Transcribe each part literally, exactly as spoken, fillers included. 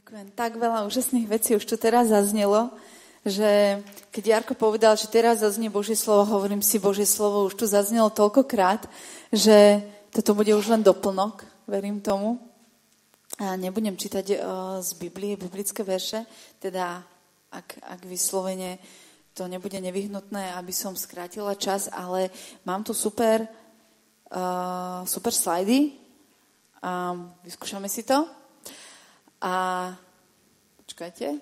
Ďakujem. Tak veľa úžasných vecí už tu teraz zaznelo, že keď Jarko povedal, že teraz zaznie Božie slovo, hovorím si, Božie slovo už tu zaznelo toľkokrát, že toto bude už len doplnok, verím tomu. A nebudem čítať uh, z Biblie, biblické verše, teda ak, ak vyslovene to nebude nevyhnutné, aby som skrátila čas, ale mám tu super, uh, super slajdy. Um, vyskúšame si to. A počkajte.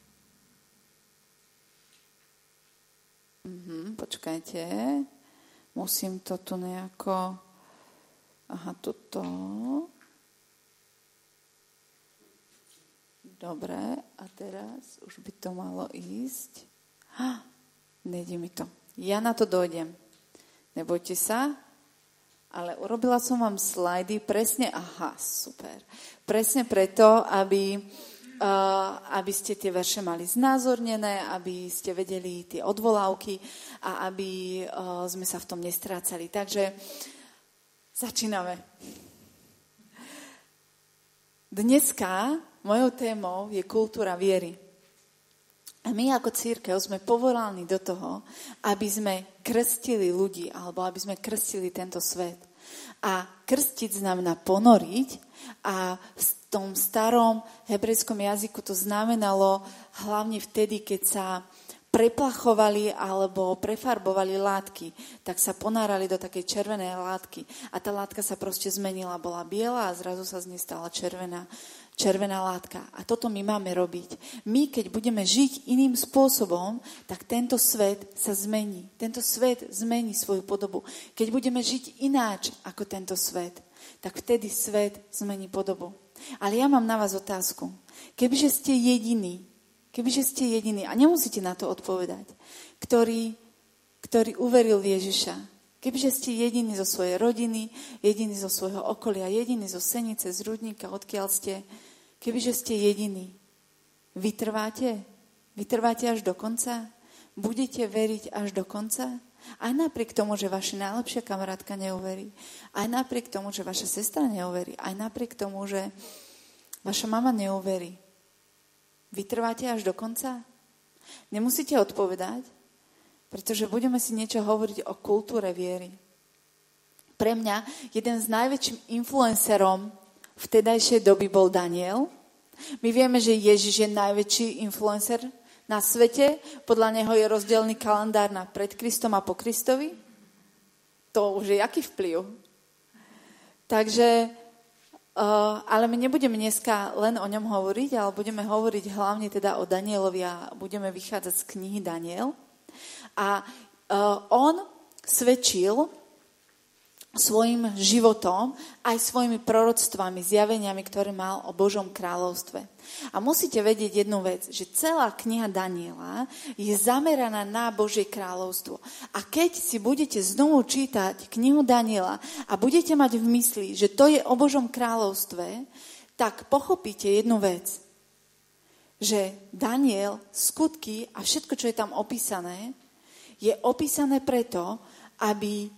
Mhm, počkajte. Musím to tu nejako... Aha, toto. Dobre, a teraz už by to malo ísť. Ha, nejde mi to. Ja na to dojdem. Nebojte sa, ale urobila som vám slajdy presne, aha, super. Presne preto, aby, uh, aby ste tie verše mali znázornené, aby ste vedeli tie odvolávky a aby uh, sme sa v tom nestrácali. Takže začíname. Dneska mojou témou je kultúra viery. A my ako cirkev sme povolaní do toho, aby sme krstili ľudí, alebo aby sme krstili tento svet. A krstiť znamená ponoriť a v tom starom hebrejskom jazyku to znamenalo hlavne vtedy, keď sa preplachovali alebo prefarbovali látky, tak sa ponárali do takej červenej látky a tá látka sa proste zmenila, bola biela a zrazu sa z nej stala červená, červená látka. A toto my máme robiť. My, keď budeme žiť iným spôsobom, tak tento svet sa zmení. Tento svet zmení svoju podobu. Keď budeme žiť ináč ako tento svet, tak vtedy svet zmení podobu. Ale ja mám na vás otázku. Kebyže ste jediní, Kebyže ste jediní, a nemusíte na to odpovedať, ktorý, ktorý uveril v Ježiša, kebyže ste jediní zo svojej rodiny, jediní zo svojho okolia, jediní zo Senice, z Rudníka, odkiaľ ste, kebyže ste jediní, vytrváte? Vytrváte až do konca? Budete veriť až do konca? Aj napriek tomu, že vaša najlepšia kamarátka neuverí, aj napriek tomu, že vaša sestra neuverí, aj napriek tomu, že vaša mama neuverí, vytrváte až do konca? Nemusíte odpovedať, pretože budeme si niečo hovoriť o kultúre viery. Pre mňa jeden z najväčších influencerom vtedajšej doby bol Daniel. My vieme, že Ježiš je najväčší influencer na svete. Podľa neho je rozdielný kalendár na pred Kristom a po Kristovi. To už je aký vplyv. Takže Uh, ale my nebudeme dneska len o ňom hovoriť, ale budeme hovoriť hlavne teda o Danielovi a budeme vychádzať z knihy Daniel. A uh, on svedčil svojim životom aj svojimi proroctvami, zjaveniami, ktoré mal o Božom kráľovstve. A musíte vedieť jednu vec, že celá kniha Daniela je zameraná na Božie kráľovstvo. A keď si budete znovu čítať knihu Daniela a budete mať v mysli, že to je o Božom kráľovstve, tak pochopíte jednu vec, že Daniel, skutky a všetko, čo je tam opísané, je opísané preto, aby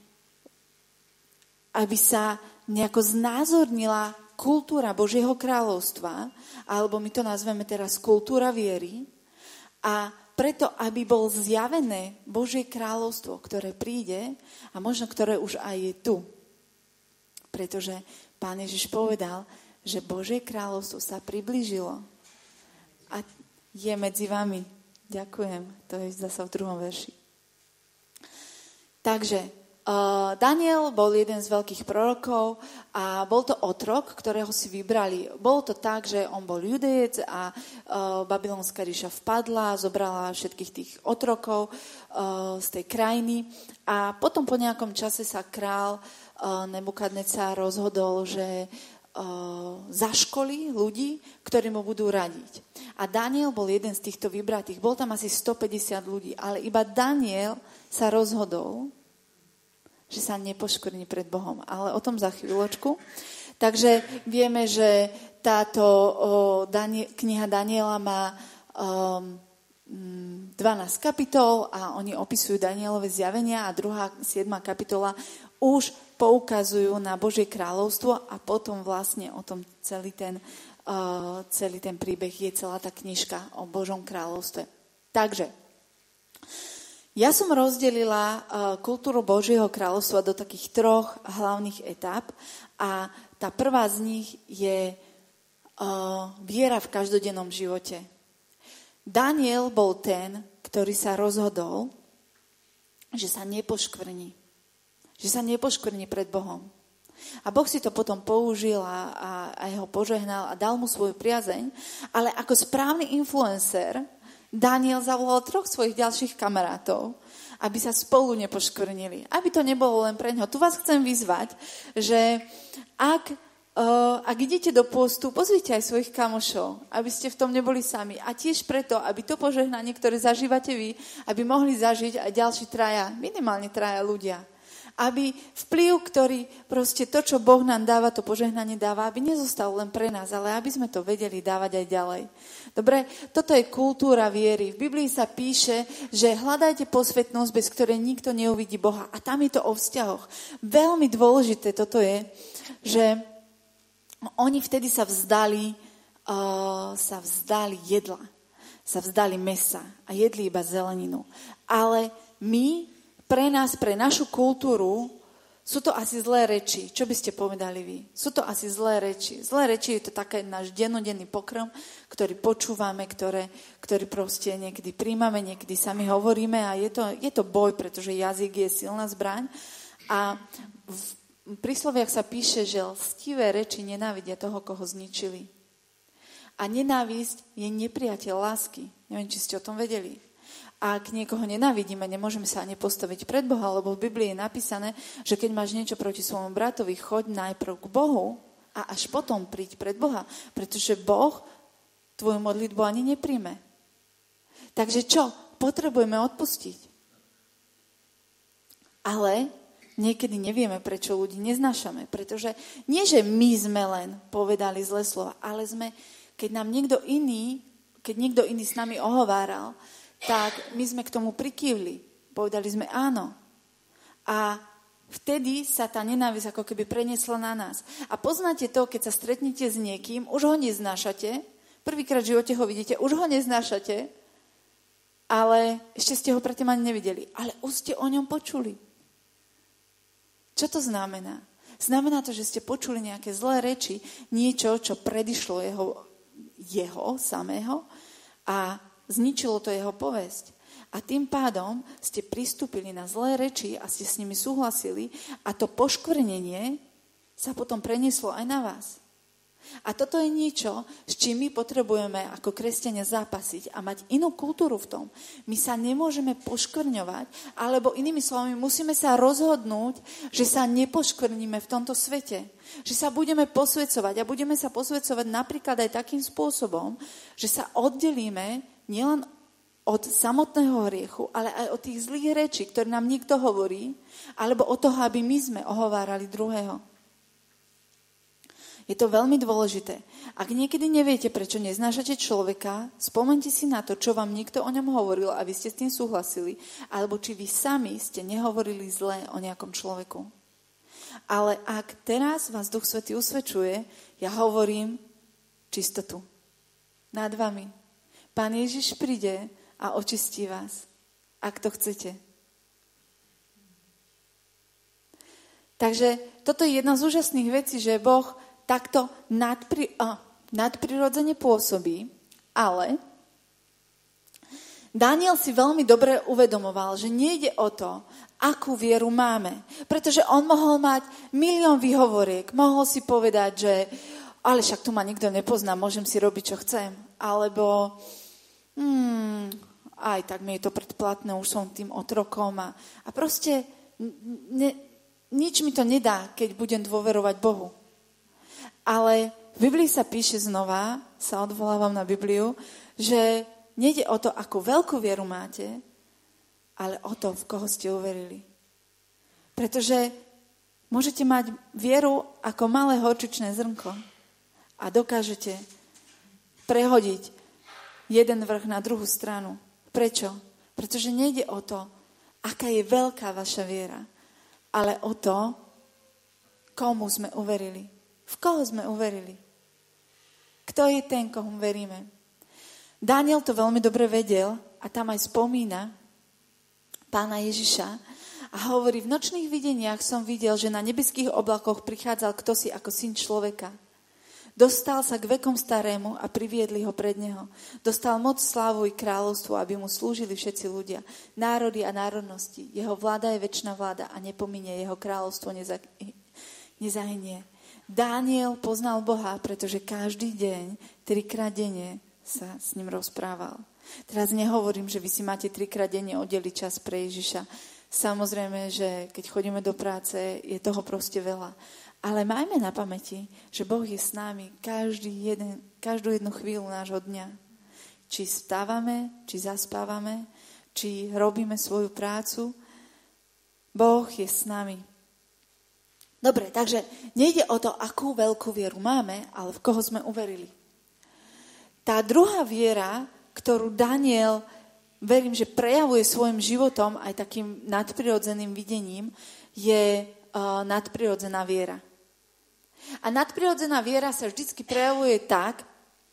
aby sa nejako znázornila kultúra Božieho kráľovstva, alebo my to nazveme teraz kultúra viery, a preto, aby bol zjavené Božie kráľovstvo, ktoré príde a možno ktoré už aj je tu. Pretože Pán Ježiš povedal, že Božie kráľovstvo sa priblížilo a je medzi vami. Ďakujem, to je zasa v druhom verši. Takže Uh, Daniel bol jeden z veľkých prorokov a bol to otrok, ktorého si vybrali. Bolo to tak, že on bol Judejec a uh, babylonská ríša vpadla, zobrala všetkých tých otrokov uh, z tej krajiny a potom po nejakom čase sa král uh, Nebukadnecar rozhodol, že uh, zaškolí ľudí, ktorí mu budú radiť. A Daniel bol jeden z týchto vybratých. Bol tam asi stopäťdesiat ľudí, ale iba Daniel sa rozhodol, že sa nepoškvrní pred Bohom. Ale o tom za chvíľočku. Takže vieme, že táto o, Danie, kniha Daniela má um, dvanásť kapitol a oni opisujú Danielove zjavenia a druhá, siedma kapitola už poukazujú na Božie kráľovstvo a potom vlastne o tom celý ten uh, uh, celý ten príbeh, je celá tá knižka o Božom kráľovstve. Takže, ja som rozdelila uh, kultúru Božieho kráľovstva do takých troch hlavných etáp a tá prvá z nich je uh, viera v každodennom živote. Daniel bol ten, ktorý sa rozhodol, že sa nepoškvrní. Že sa nepoškvrní pred Bohom. A Boh si to potom použil a, a, a ho požehnal a dal mu svoju priazeň, ale ako správny influencer Daniel zavolal troch svojich ďalších kamarátov, aby sa spolu nepoškvrnili. Aby to nebolo len pre ňo. Tu vás chcem vyzvať, že ak, uh, ak idete do postu, pozvite aj svojich kamošov, aby ste v tom neboli sami. A tiež preto, aby to požehnanie, ktoré zažívate vy, aby mohli zažiť aj ďalší traja, minimálne traja ľudia. Aby vplyv, ktorý proste to, čo Boh nám dáva, to požehnanie dáva, aby nezostal len pre nás, ale aby sme to vedeli dávať aj ďalej. Dobre, toto je kultúra viery. V Biblii sa píše, že hľadajte posvetnosť, bez ktorej nikto neuvidí Boha. A tam je to o vzťahoch. Veľmi dôležité toto je, že oni vtedy sa vzdali, uh, sa vzdali jedla, sa vzdali mesa a jedli iba zeleninu. Ale my pre nás, pre našu kultúru, sú to asi zlé reči. Čo by ste povedali vy? Sú to asi zlé reči. Zlé reči je to taký náš dennodenný pokrm, ktorý počúvame, ktoré, ktorý proste niekedy príjmame, niekedy sami hovoríme a je to, je to boj, pretože jazyk je silná zbraň. A v prísloviach sa píše, že lstivé reči nenávidia toho, koho zničili. A nenávisť je nepriateľ lásky. Neviem, či ste o tom vedeli. Ak niekoho nenávidíme, nemôžeme sa ani postaviť pred Boha, lebo v Biblii je napísané, že keď máš niečo proti svojmu bratovi, choď najprv k Bohu a až potom príď pred Boha, pretože Boh tvoju modlitbu ani nepríjme. Takže čo? Potrebujeme odpustiť. Ale niekedy nevieme, prečo ľudí neznášame, pretože nie, že my sme len povedali zlé slova, ale sme, keď nám niekto iný, keď niekto iný s nami ohováral, tak my sme k tomu prikývli. Povedali sme áno. A vtedy sa tá nenávisť ako keby preniesla na nás. A poznáte to, keď sa stretnete s niekým, už ho neznášate, prvýkrát v živote ho vidíte, už ho neznášate, ale ešte ste ho predtým ani nevideli. Ale už ste o ňom počuli. Čo to znamená? Znamená to, že ste počuli nejaké zlé reči, niečo, čo predišlo jeho, jeho samého a zničilo to jeho povesť. A tým pádom ste pristúpili na zlé reči a ste s nimi súhlasili a to poškvrnenie sa potom prenieslo aj na vás. A toto je niečo, s čím my potrebujeme ako kresťania zápasiť a mať inú kultúru v tom. My sa nemôžeme poškvrňovať, alebo inými slovami musíme sa rozhodnúť, že sa nepoškvrníme v tomto svete. Že sa budeme posvedzovať a budeme sa posvedzovať napríklad aj takým spôsobom, že sa oddelíme nielen od samotného hriechu, ale aj od tých zlých rečí, ktoré nám niekto hovorí, alebo od toho, aby my sme ohovárali druhého. Je to veľmi dôležité. Ak niekedy neviete, prečo neznášate človeka, spomeňte si na to, čo vám niekto o ňom hovoril a vy ste s tým súhlasili, alebo či vy sami ste nehovorili zle o nejakom človeku. Ale ak teraz vás Duch Svätý usvedčuje, ja hovorím čistotu nad vami. Pán Ježiš príde a očistí vás, ak to chcete. Takže toto je jedna z úžasných vecí, že Boh takto nadpri, uh, nadprirodzene pôsobí, ale Daniel si veľmi dobre uvedomoval, že nejde o to, akú vieru máme. Pretože on mohol mať milión výhovoriek, mohol si povedať, že ale však tu ma nikto nepozná, môžem si robiť, čo chcem. Alebo hmm, aj tak mi je to predplatné, už som tým otrokom. A, a proste ne, nič mi to nedá, keď budem dôverovať Bohu. Ale v Biblii sa píše znova, sa odvolávam na Bibliu, že nejde o to, akú veľkú vieru máte, ale o to, v koho ste uverili. Pretože môžete mať vieru ako malé horčičné zrnko a dokážete prehodiť jeden vrch na druhú stranu. Prečo? Pretože nejde o to, aká je veľká vaša viera, ale o to, komu sme uverili. V koho sme uverili? Kto je ten, komu veríme? Daniel to veľmi dobre vedel a tam aj spomína Pána Ježiša a hovorí, v nočných videniach som videl, že na nebeských oblakoch prichádzal ktosi ako syn človeka. Dostal sa k vekom starému a priviedli ho pred neho. Dostal moc, slávu i kráľovstvo, aby mu slúžili všetci ľudia, národy a národnosti. Jeho vláda je večná vláda a nepominie, jeho kráľovstvo neza, nezahynie. Daniel poznal Boha, pretože každý deň, trikrát denne sa s ním rozprával. Teraz nehovorím, že vy si máte trikrát denne oddeliť čas pre Ježiša. Samozrejme, že keď chodíme do práce, je toho proste veľa. Ale majme na pamäti, že Boh je s nami každý jeden, každú jednu chvíľu nášho dňa. Či vstávame, či zaspávame, či robíme svoju prácu, Boh je s nami. Dobre, takže nejde o to, akú veľkú vieru máme, ale v koho sme uverili. Tá druhá viera, ktorú Daniel, verím, že prejavuje svojim životom aj takým nadprirodzeným videním, je uh, nadprirodzená viera. A nadprirodzená viera sa vždycky prejavuje tak,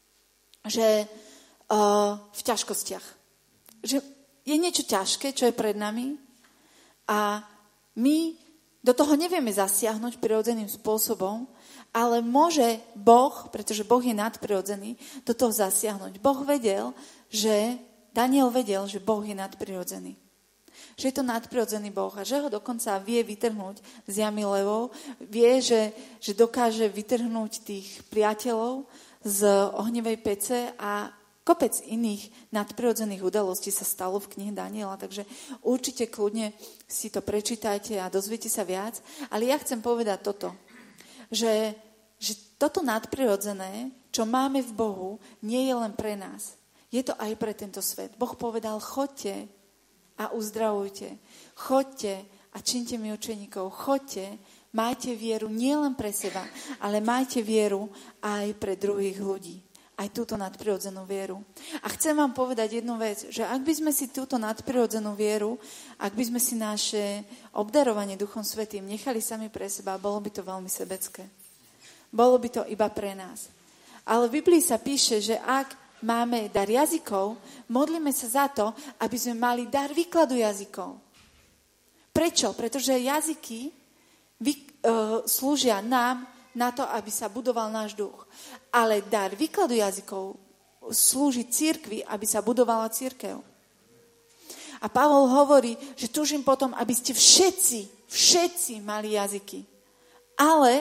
že uh, v ťažkostiach. Že je niečo ťažké, čo je pred nami a my do toho nevieme zasiahnuť prirodzeným spôsobom, ale môže Boh, pretože Boh je nadprirodzený, do toho zasiahnuť. Boh vedel, že Daniel vedel, že Boh je nadprirodzený. Že je to nadprirodzený Boh a že ho dokonca vie vytrhnúť z jamy levov, vie, že, že dokáže vytrhnúť tých priateľov z ohnivej pece a kopec iných nadprirodzených udalostí sa stalo v knihe Daniela, takže určite kľudne si to prečítajte a dozviete sa viac. Ale ja chcem povedať toto, že, že toto nadprirodzené, čo máme v Bohu, nie je len pre nás. Je to aj pre tento svet. Boh povedal, choďte a uzdravujte. Choďte a činte mi učeníkov. Choďte, majte vieru nielen pre seba, ale majte vieru aj pre druhých ľudí. Aj túto nadprirodzenú vieru. A chcem vám povedať jednu vec, že ak by sme si túto nadprirodzenú vieru, ak by sme si naše obdarovanie Duchom Svätým nechali sami pre seba, bolo by to veľmi sebecké. Bolo by to iba pre nás. Ale v Biblii sa píše, že ak máme dar jazykov, modlíme sa za to, aby sme mali dar výkladu jazykov. Prečo? Pretože jazyky vy, uh, slúžia nám na to, aby sa budoval náš duch. Ale dar výkladu jazykov slúži cirkvi, aby sa budovala cirkev. A Pavol hovorí, že túžim potom, aby ste všetci, všetci mali jazyky. Ale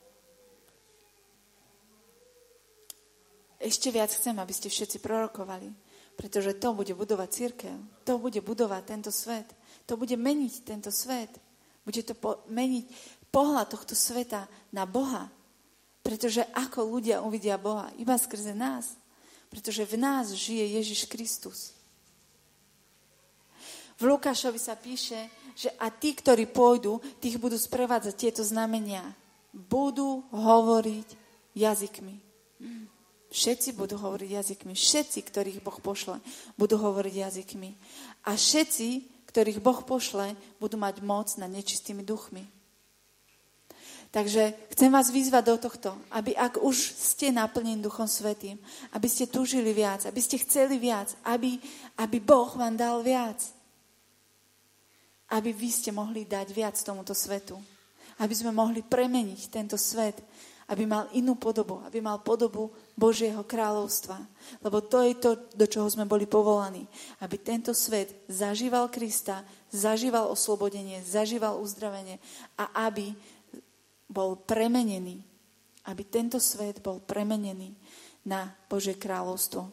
ešte viac chcem, aby ste všetci prorokovali, pretože to bude budovať cirkev. To bude budovať tento svet. To bude meniť tento svet. Bude to po- meniť pohľad tohto sveta na Boha. Pretože ako ľudia uvidia Boha? Iba skrze nás. Pretože v nás žije Ježiš Kristus. V Lukášovi sa píše, že a tí, ktorí pôjdu, tých budú sprevádzať tieto znamenia. Budú hovoriť jazykmi. Všetci budú hovoriť jazykmi. Všetci, ktorých Boh pošle, budú hovoriť jazykmi. A všetci, ktorých Boh pošle, budú mať moc nad nečistými duchmi. Takže chcem vás vyzvať do tohto, aby ak už ste naplnení Duchom Svätým, aby ste túžili viac, aby ste chceli viac, aby, aby Boh vám dal viac. Aby vy ste mohli dať viac tomuto svetu. Aby sme mohli premeniť tento svet, aby mal inú podobu, aby mal podobu Božieho kráľovstva. Lebo to je to, do čoho sme boli povolaní. Aby tento svet zažíval Krista, zažíval oslobodenie, zažíval uzdravenie a aby bol premenený. Aby tento svet bol premenený na Božie kráľovstvo.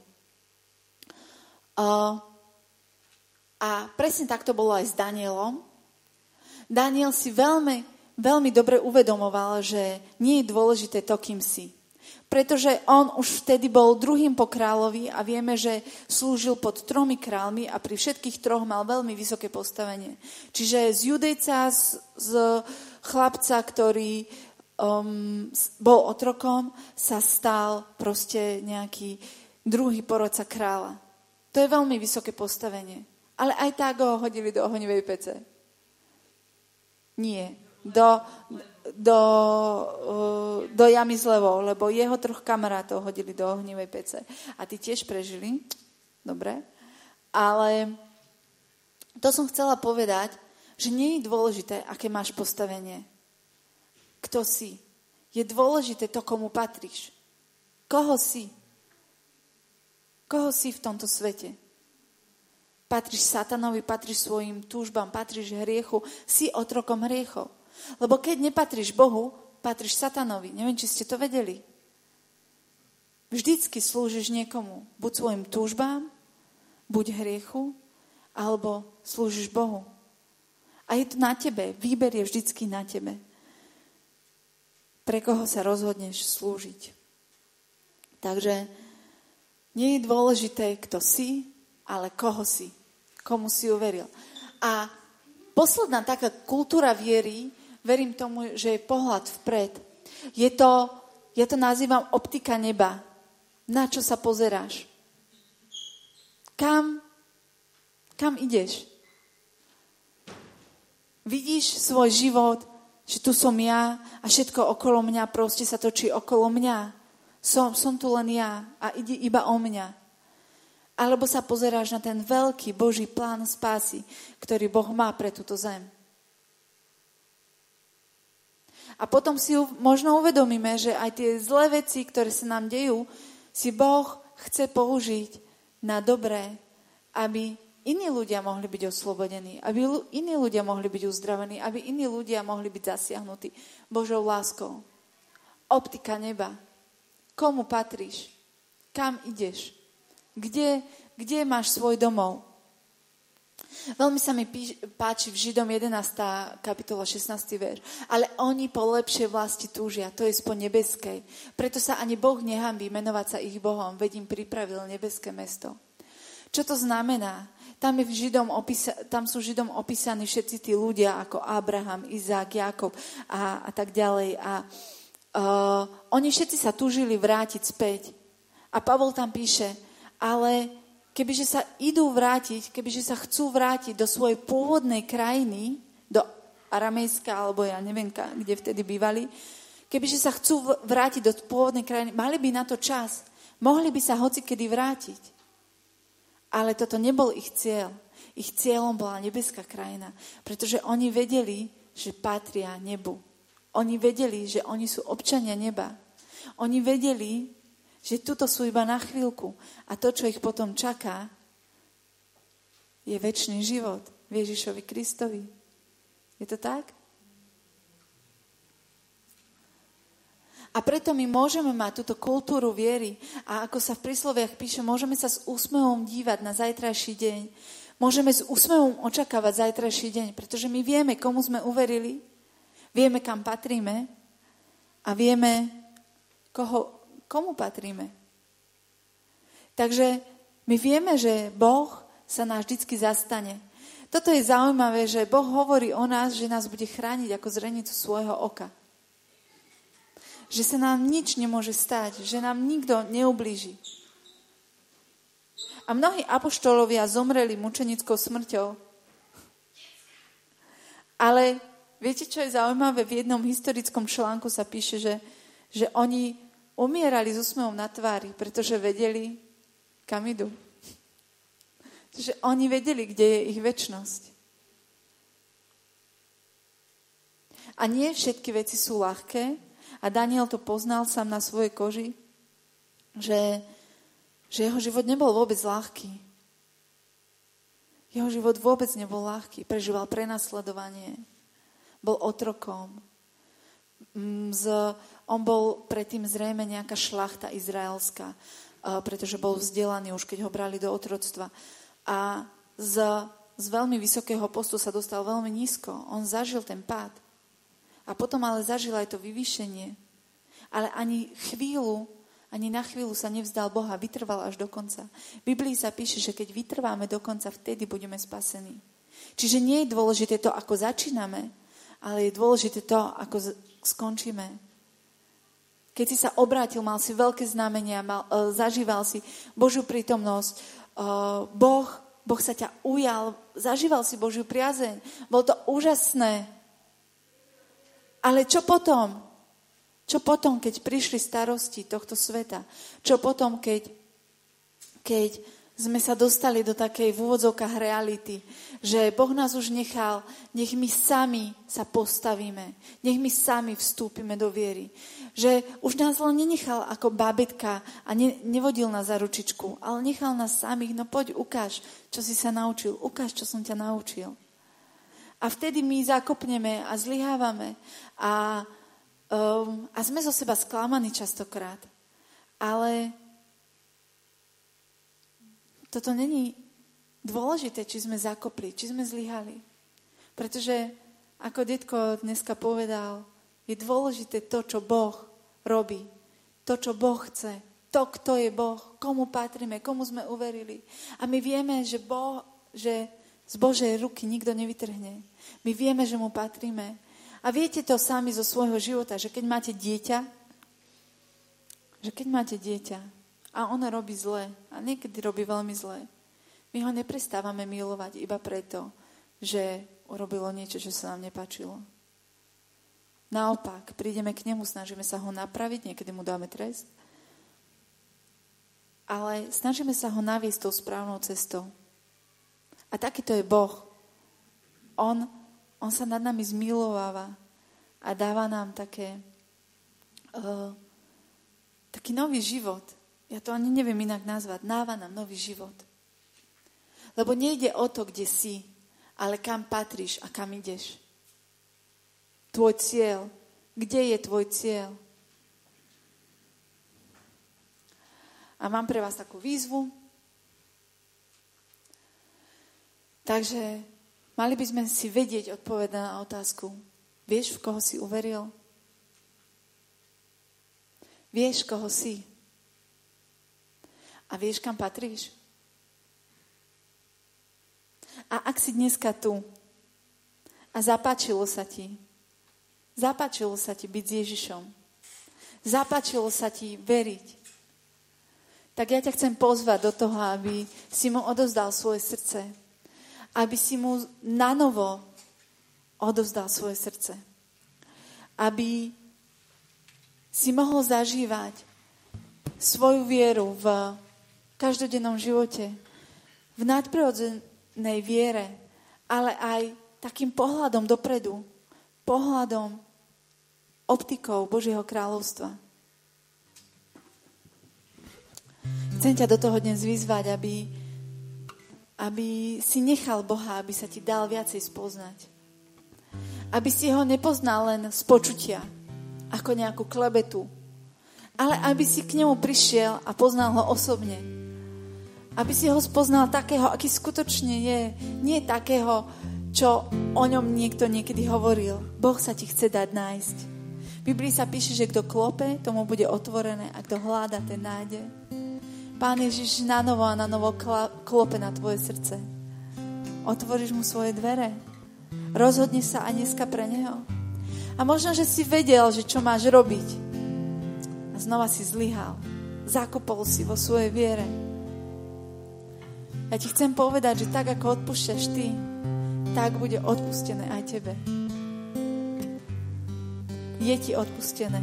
A presne tak to bolo aj s Danielom. Daniel si veľmi, veľmi dobre uvedomoval, že nie je dôležité to, kým si. Pretože on už vtedy bol druhým po kráľovi a vieme, že slúžil pod tromi kráľmi a pri všetkých troch mal veľmi vysoké postavenie. Čiže z judejca, z, z chlapca, ktorý um, bol otrokom, sa stal proste nejaký druhý porodca kráľa. To je veľmi vysoké postavenie. Ale aj tak ho hodili do ohnivej pece. Nie. Do, do, do jamy s levou, lebo jeho troch kamarátov hodili do ohnivej pece. A tí tiež prežili. Dobre. Ale to som chcela povedať, že nie je dôležité, aké máš postavenie. Kto si. Je dôležité to, komu patríš. Koho si? Koho si v tomto svete? Patríš satanovi, patríš svojim túžbám, patríš hriechu, si otrokom hriechov. Lebo keď nepatríš Bohu, patríš satanovi. Neviem, či ste to vedeli. Vždycky slúžiš niekomu. Buď svojim túžbám, buď hriechu, alebo slúžiš Bohu. A je to na tebe. Výber je vždycky na tebe. Pre koho sa rozhodneš slúžiť. Takže nie je dôležité, kto si, ale koho si. Komu si uveril. A posledná taká kultúra viery, verím tomu, že je pohľad vpred. Je to, ja to nazývam optika neba. Na čo sa pozeráš? Kam, kam ideš? Vidíš svoj život, že tu som ja a všetko okolo mňa proste sa točí okolo mňa. Som, som tu len ja a ide iba o mňa. Alebo sa pozeráš na ten veľký Boží plán spásy, ktorý Boh má pre túto zem. A potom si možno uvedomíme, že aj tie zlé veci, ktoré sa nám dejú, si Boh chce použiť na dobré, aby iní ľudia mohli byť oslobodení, aby iní ľudia mohli byť uzdravení, aby iní ľudia mohli byť zasiahnutí Božou láskou. Optika neba. Komu patríš? Kam ideš? Kde, kde máš svoj domov? Veľmi sa mi píš, páči v Židom jedenásta kapitola šestnásty verš. Ale oni po lepšej vlasti túžia, to je po nebeskej. Preto sa ani Boh nehanbí menovať sa ich Bohom, veď im pripravil nebeské mesto. Čo to znamená? Tam, je v Židom opisa, tam sú Židom opísaní všetci tí ľudia ako Abraham, Izák, Jákob a, a tak ďalej. A uh, oni všetci sa túžili vrátiť späť. A Pavol tam píše, ale kebyže sa idú vrátiť, kebyže sa chcú vrátiť do svojej pôvodnej krajiny, do Aramejska, alebo ja neviem, kde vtedy bývali, kebyže sa chcú vrátiť do pôvodnej krajiny, mali by na to čas. Mohli by sa hocikedy vrátiť. Ale toto nebol ich cieľ. Ich cieľom bola nebeská krajina, pretože oni vedeli, že patria nebu. Oni vedeli, že oni sú občania neba. Oni vedeli, že tuto sú iba na chvíľku a to, čo ich potom čaká, je večný život v Ježišovi Kristovi. Je to tak? A preto my môžeme mať túto kultúru viery a ako sa v prísloviach píše, môžeme sa s úsmevom dívať na zajtrajší deň. Môžeme s úsmevom očakávať zajtrajší deň, pretože my vieme, komu sme uverili, vieme, kam patríme a vieme, koho, komu patríme. Takže my vieme, že Boh sa nás vždycky zastane. Toto je zaujímavé, že Boh hovorí o nás, že nás bude chrániť ako zrenicu svojho oka. Že sa nám nič nemôže stať, že nám nikto neublíži. A mnohí apoštolovia zomreli mučenickou smrťou. Ale viete, čo je zaujímavé? V jednom historickom článku sa píše, že, že oni umierali s úsmevom na tvári, pretože vedeli, kam idú. Že oni vedeli, kde je ich večnosť. A nie všetky veci sú ľahké. A Daniel to poznal sám na svojej koži, že, že jeho život nebol vôbec ľahký. Jeho život vôbec nebol ľahký. Prežíval prenasledovanie. Bol otrokom. Z, on bol predtým zrejme nejaká šlachta izraelská, pretože bol vzdelaný už, keď ho brali do otroctva. A z, z veľmi vysokého postu sa dostal veľmi nízko. On zažil ten pád. A potom ale zažil aj to vyvýšenie. Ale ani chvíľu, ani na chvíľu sa nevzdal Boha, vytrval až do konca. V Biblii sa píše, že keď vytrváme do konca, vtedy budeme spasení. Čiže nie je dôležité to, ako začíname, ale je dôležité to, ako skončíme. Keď si sa obrátil, mal si veľké znamenia, mal, uh, zažíval si Božiu prítomnosť, uh, Boh, Boh sa ťa ujal, zažíval si Božiu priazeň. Bolo to úžasné. Ale čo potom? Čo potom, keď prišli starosti tohto sveta? Čo potom, keď, keď sme sa dostali do takej v úvodzovkách reality, že Boh nás už nechal, nech my sami sa postavíme, nech my sami vstúpime do viery. Že už nás len nenechal ako bábetka a ne, nevodil nás za ručičku, ale nechal nás samých, no poď ukáž, čo si sa naučil, ukáž, čo som ťa naučil. A vtedy my zakopneme a zlyhávame a, um, a sme zo seba sklamaní častokrát. Ale toto není dôležité, či sme zakopli, či sme zlyhali. Pretože, ako detko dneska povedal, je dôležité to, čo Boh robí. To, čo Boh chce. To, kto je Boh, komu patríme, komu sme uverili. A my vieme, že, boh, že z Božej ruky nikto nevytrhne. My vieme, že mu patríme. A viete to sami zo svojho života, že keď máte dieťa, že keď máte dieťa, a ono robí zle. A niekedy robí veľmi zle. My ho neprestávame milovať iba preto, že urobilo niečo, čo sa nám nepáčilo. Naopak, prídeme k nemu, snažíme sa ho napraviť, niekedy mu dáme trest. Ale snažíme sa ho naviesť tou správnou cestou. A takýto je Boh. On, on sa nad nami zmilováva a dáva nám také, uh, taký nový život. Ja to ani neviem inak nazvať. Dáva nám nový život. Lebo nejde o to, kde si, ale kam patríš a kam ideš. Tvoj cieľ. Kde je tvoj cieľ? A mám pre vás takú výzvu. Takže mali by sme si vedieť odpovedať na otázku. Vieš, v koho si uveril? Vieš, koho si? A vieš, kam patríš? A ak si dneska tu a zapáčilo sa ti, zapáčilo sa ti byť s Ježišom, zapáčilo sa ti veriť, tak ja ťa chcem pozvať do toho, aby si mu odozdal svoje srdce, aby si mu nanovo odozdal svoje srdce, aby si mohol zažívať svoju vieru v každodennom živote, v nadprirodzenej viere, ale aj takým pohľadom dopredu, pohľadom, optikou Božieho kráľovstva. Chcem ťa do toho dnes vyzvať, aby, aby si nechal Boha, aby sa ti dal viacej spoznať. Aby si ho nepoznal len z počutia, ako nejakú klebetu, ale aby si k nemu prišiel a poznal ho osobne. Aby si ho spoznal takého, aký skutočne je. Nie takého, čo o ňom niekto niekedy hovoril. Boh sa ti chce dať nájsť. V Biblii sa píše, že kto klope, tomu bude otvorené a kto hľada, ten nájde. Pán Ježiš na novo a na novo klope na tvoje srdce. Otvoríš mu svoje dvere. Rozhodni sa aj dneska pre neho. A možno, že si vedel, že čo máš robiť. A znova si zlyhal. Zakopol si vo svojej viere. Ja ti chcem povedať, že tak, ako odpúšťaš ty, tak bude odpustené aj tebe. Je ti odpustené.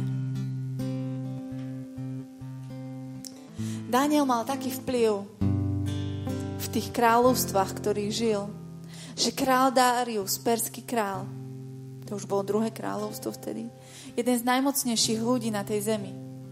Daniel mal taký vplyv v tých kráľovstvách, ktorých žil, že král Darius, perský král, to už bolo druhé kráľovstvo vtedy, jeden z najmocnejších ľudí na tej zemi,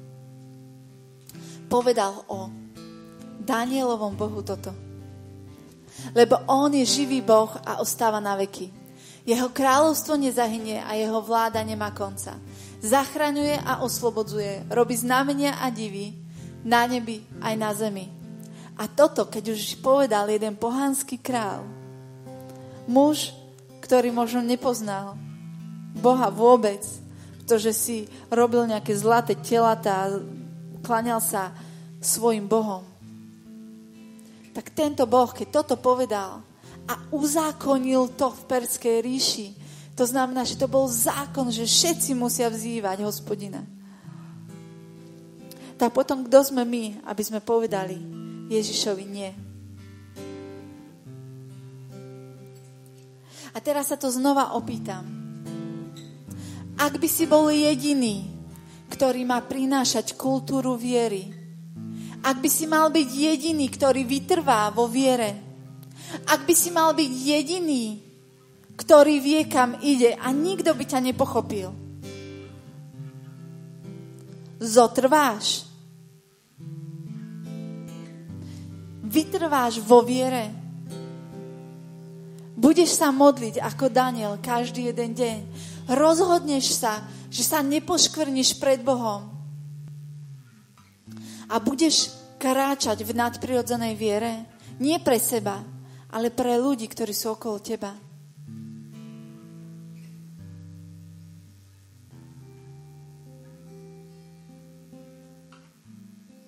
povedal o Danielovom Bohu toto. Lebo on je živý Boh a ostáva na veky. Jeho kráľovstvo nezahynie a jeho vláda nemá konca. Zachraňuje a oslobodzuje, robí znamenia a divy na nebi aj na zemi. A toto, keď už povedal jeden pohanský král, muž, ktorý možno nepoznal Boha vôbec, pretože si robil nejaké zlaté telatá a klaňal sa svojim Bohom, tak tento Boh, keď toto povedal a uzákonil to v Perskej ríši, to znamená, že to bol zákon, že všetci musia vzývať Hospodina. Tak potom, kto sme my, aby sme povedali Ježišovi nie? A teraz sa to znova opýtam. Ak by si bol jediný, ktorý má prinášať kultúru viery, ak by si mal byť jediný, ktorý vytrvá vo viere, ak by si mal byť jediný, ktorý vie, kam ide a nikto by ťa nepochopil, zotrváš. Vytrváš vo viere. Budeš sa modliť ako Daniel každý jeden deň. Rozhodneš sa, že sa nepoškvrníš pred Bohom. A budeš kráčať v nadprirodzenej viere. Nie pre seba, ale pre ľudí, ktorí sú okolo teba.